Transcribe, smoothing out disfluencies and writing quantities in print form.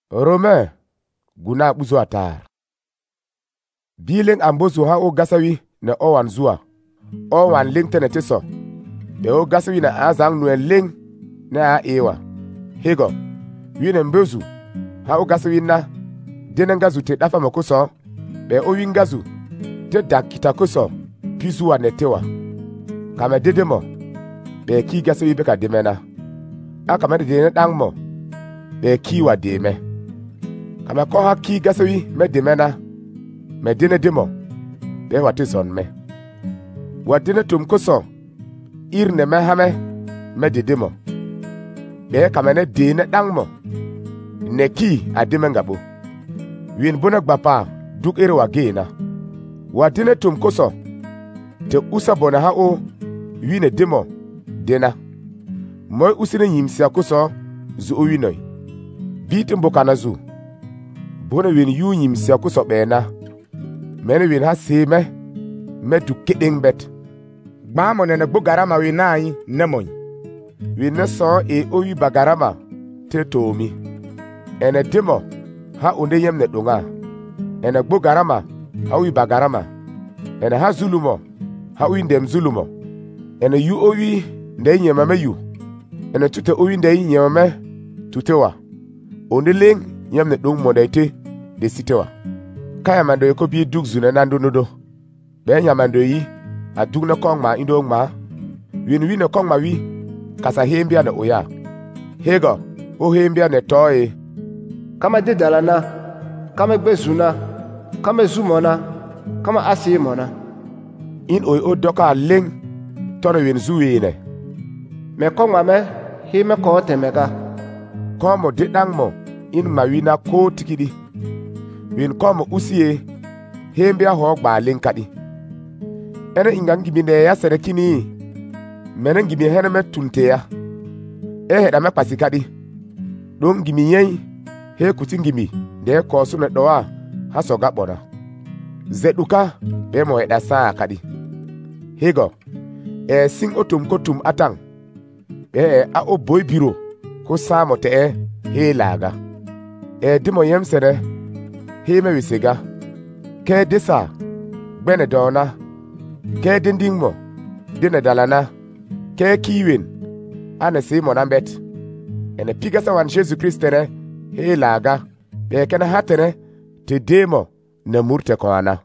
Rome guna buzo atar. Biling ambozu ha o gasawi na owan zuwa. Owan ling tene tiso. Be o gasawi na azang nuen ling na ewa. Higo. Wine mbozu ha o gasawi na denengazu te dafa makuso. Be o wingazu te dakita kuso pizuwa netewa. Kama dedemo. Be ki gasawi beka demena. Kama dene dangmo. Be ki wa deme. Kama koha ki gasawi me demena. Me dene demo. Be wati son me. Wadine tum kuso. Irne me hame. Me de demo. Be kama ne dene dangmo. Ne ki adime ngabo. Win bunak bapa duk ere wagena. Wadine tum kuso. Te usa bona ha o. Wine demo. Dena. Moy usine yimsia kuso. Zu uwinoi. Bitin bokana zu. Bona win yu yimsia kuso bena. Mene win ha seme. Me du kidding bet. Gbamo nene gbo garama wi nai nemoy. Win ne so e owi bagarama. Te tomi. Ene demo. Ha onde yem ne dunga. Ene gbo garama. Ha wi bagarama. Ene ha zulumo. Ha wi ndem zulumo. Ene yu owi nde nyema me yu. Ene tute owi nde nyema me tutewa. Onde ling yem ne dung modaite de sitewa. Kaya mando yeko bi duk zune nandu nudo. Be nyamando yi a duk na kong ma indo ma. Win na kong ma wi kasa hembia na oya. Hego o hembia ne toye. Kama dedalana, kama gbezuna, kama zumona, kama asimona. In o doka ling tono win zuwene. Me kong ma me hi me ko temeka. Komo didangmo in mawina ko tikidi. Win komo usiye hembia ho gba ling kadi. Ene ingangi ne ya sere kini. Menengi mi hene me tunteya. Da me pasikadi. Don gimi yen he kutingimi de ko sune doa ha soga bona. Zeduka be mo da saa kadi. Hego sing otum kotum atang. A o boy biro ko samo te he laga. Dimo yem sere he me wisega. Ke desa bene dona. Ke dindingmo dine dalana. Ke kiwin ane se mo nambet. Ene pigasa wan Jesu Kristene he laga. Be kena hatene te demo na murte ko ana.